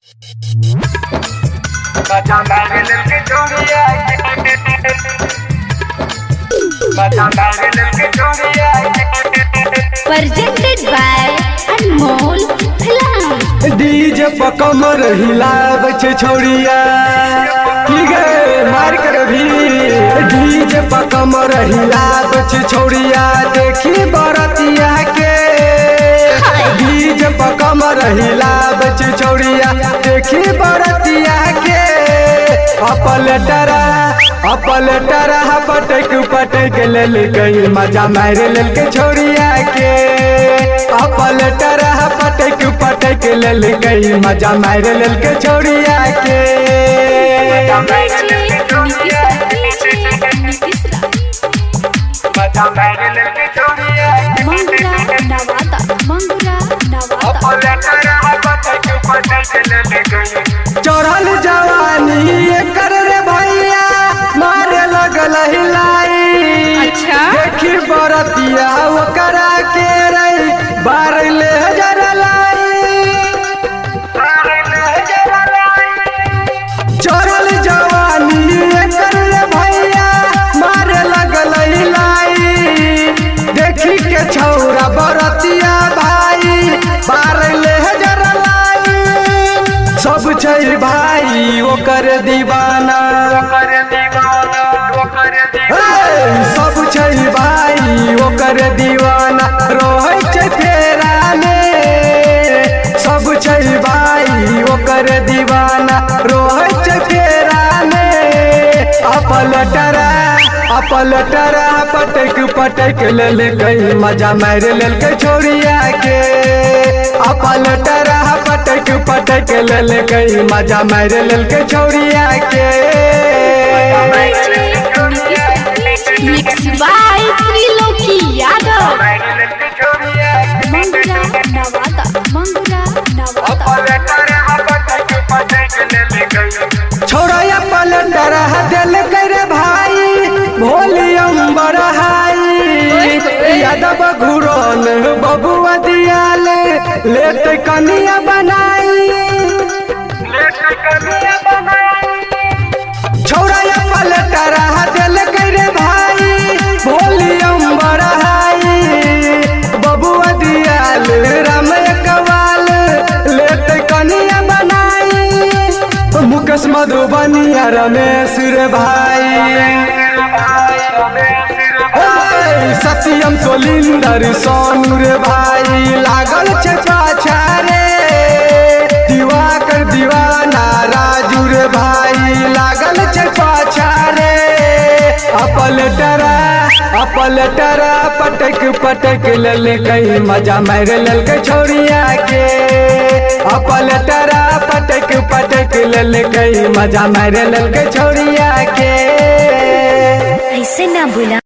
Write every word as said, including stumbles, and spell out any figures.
Presented by Anmol Film। DJ पर कमर हिलावे छे छोड़िया की गे मार कर भी। डीजे पर कमर हिलावे छे छोड़िया देखी बरतिया के। डीजे पर कमर हिलावे छे छोड़िया देखी बरतिया के। अपल टरा अपल टरा पटक पटक ले ले गई मजा मार ले के छोड़िया के। अपल टरा पटक पटक ले ले गई मजा मार ले के छोड़िया के। चढ़ल जवानी कर रे भैया मारे लगल हिलाई। अच्छा देखी बरतिया ओकरा के रही बार ले जरलाई। चढ़ल जवानी कर रे भैया मारे लगल हिलाई। देखी के छौरा बरतिया भाई बार ले जरलाई। सब छै भाई ओकर दीवाना सब छै भाई ओकर दीवाना रोहे छै फेरा में। सब छै भाई ओकर दीवाना रोहे छै फेरा में। अपल टरा अपल टरा पटक पटक ले ले गई मजा मार ले के छोड़िया के। अपल टरा पटक पटक ले ले गई मजा मार ले के छोड़िया के। Mixed by Triloki Yadav। Mangura Nawada Mangura Nawada। छोड़ा अपल टरा दिल कर भाई वॉल्यूम बढ़ाई। यादव घुरन बबुआ दियाल लेट कनिया बनाई। छोड़ा अपल टरा दिल कर भाई वॉल्यूम बढ़ाई। बबुआ दियाल राम कवाल लेट कनिया बनाई। मुकेश मधुबनिया रमेश रे भाई सत्यम सोलिंदर सोनू रे भाई लागल छे पाछा रे। दिवाकर दीवाना राजू रे भाई लागल छे पाछा रे। अपल टरा अपल टरा पटक पटक ले ले गई मजा मार ले के छोड़िया के। अपल टरा पटक पटक ले ले गई मजा मार ले के छोड़िया के। ऐसे ना बोला।